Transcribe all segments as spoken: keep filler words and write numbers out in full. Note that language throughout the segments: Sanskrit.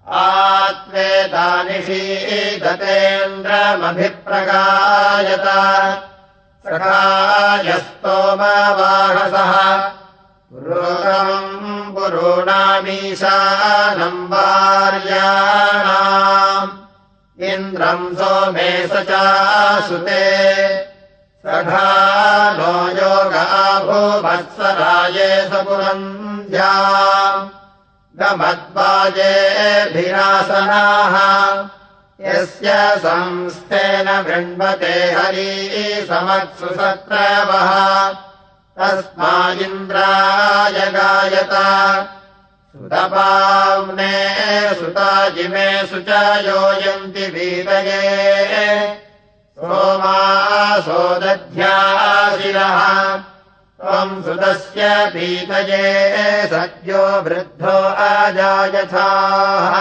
आत्मेतानिषीदतेन्द्रमभिप्रगायत सखायस्तोमवाहसः पुरोगमम् पुरूणामीशानम् वार्याणाम् इन्द्रम् सोमे स चासुते सखा नो योगाभूवत्सराये सपुरन्ध्या गमद्वाजेभिरासनाः यस्य संस्थेन वृण्वते हरी समत्सु सत्रवः तस्मादिन्द्राय गायत सुतपाम्ने सुताजिमे सुच योयन्ति वीतये सोमासो दध्याशिरः त्वम् सुतस्य पीतये सद्यो वृद्धो अजायथाः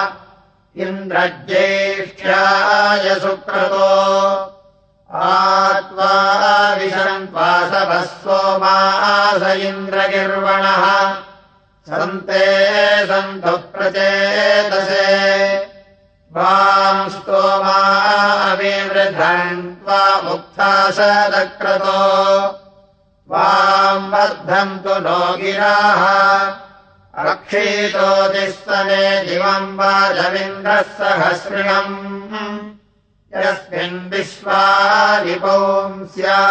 इन्द्रज्येष्ठ्याय सुक्रतो आत्वा विशन्त्वासवः सोमास इन्द्रगिर्वणः सन्ते सन्तु प्रचेतसे वां स्तोमा अविवृधन् त्वामुक्था सदक्रतो वाम् वर्धन्तु नो गिराः रक्षीतोतिस्तने दिवम् वाजमिन्द्रः सहस्रिणम् यस्मिन् विश्वादिपौंस्या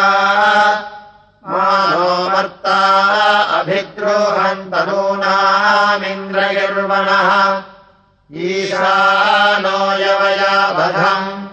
मानो मर्ता अभिद्रोहन्तनूनामिन्द्रगिर्वणः ईशानो यवयावधम्